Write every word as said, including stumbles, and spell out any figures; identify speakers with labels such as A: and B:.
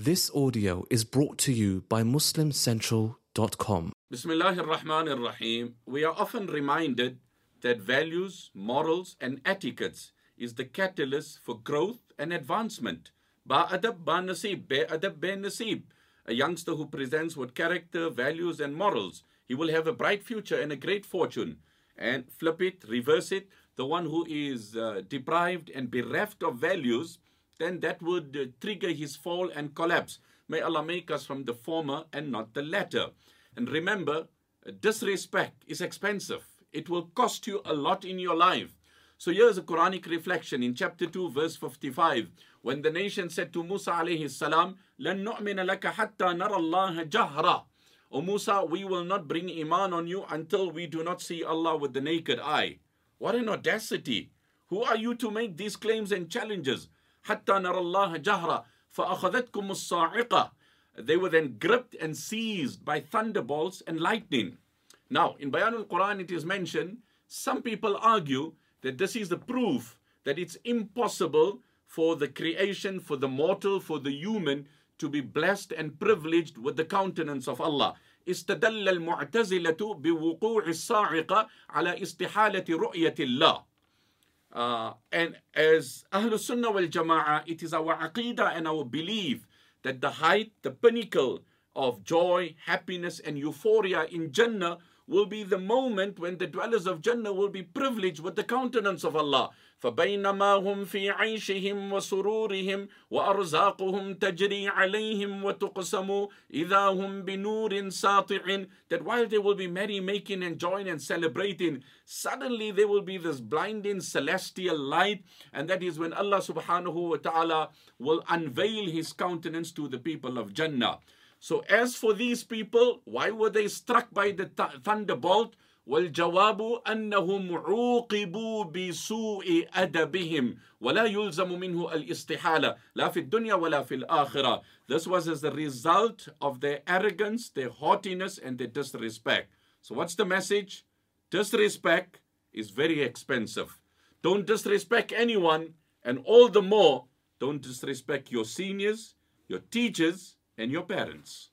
A: This audio is brought to you by Muslim Central dot com.
B: Bismillahir Rahmanir Rahim. We are often reminded that values, morals, and etiquettes is the catalyst for growth and advancement. Ba-adab ba-nasib, be-adab be-nasib. A youngster who presents with character, values, and morals, he will have a bright future and a great fortune. And flip it, reverse it, the one who is uh, deprived and bereft of values, then that would uh, trigger his fall and collapse. May Allah make us from the former and not the latter. And remember, disrespect is expensive. It will cost you a lot in your life. So here's a Quranic reflection in chapter two, verse fifty-five. When the nation said to Musa alayhi salam, لَن نُؤْمِنَ لَكَ حَتَّى نَرَى اللَّهَ جَهْرًا. O Musa, we will not bring iman on you until we do not see Allah with the naked eye. What an audacity. Who are you to make these claims and challenges? حَتَّى نَرَى اللَّهَ جَهْرًا فَأَخَذَتْكُمُ الصَّاعِقَةِ. They were then gripped and seized by thunderbolts and lightning. Now, in Bayan al-Quran it is mentioned, some people argue that this is the proof that it's impossible for the creation, for the mortal, for the human to be blessed and privileged with the countenance of Allah. استدل المعتزلة بوقوع الصاعقة على استحالة رؤية الله. Uh, and as Ahlul Sunnah wal Jama'ah, it is our aqidah and our belief that the height, the pinnacle of joy, happiness, and euphoria in Jannah will be the moment when the dwellers of Jannah will be privileged with the countenance of Allah. فَبَيْنَمَا هُمْ فِي عَيْشِهِمْ وَسُرُورِهِمْ وَأَرْزَاقُهُمْ تَجْرِي عَلَيْهِمْ وَتُقْسَمُوا إِذَا هُمْ بِنُورٍ سَاطِعٍ. That while they will be merry making, enjoying and celebrating, suddenly there will be this blinding celestial light, and that is when Allah subhanahu wa ta'ala will unveil His countenance to the people of Jannah. So as for these people, why were they struck by the th thunderbolt? وَالْجَوَابُ أَنَّهُمْ عُوقِبُوا بِسُوءِ أَدَبِهِمْ وَلَا يُلْزَمُ مِنْهُ الْإِسْتِحَالَةِ لَا فِي الدُّنْيَا وَلَا فِي الْآخِرَةِ. This was as a result of their arrogance, their haughtiness, and their disrespect. So what's the message? Disrespect is very expensive. Don't disrespect anyone, and all the more, don't disrespect your seniors, your teachers, and your parents.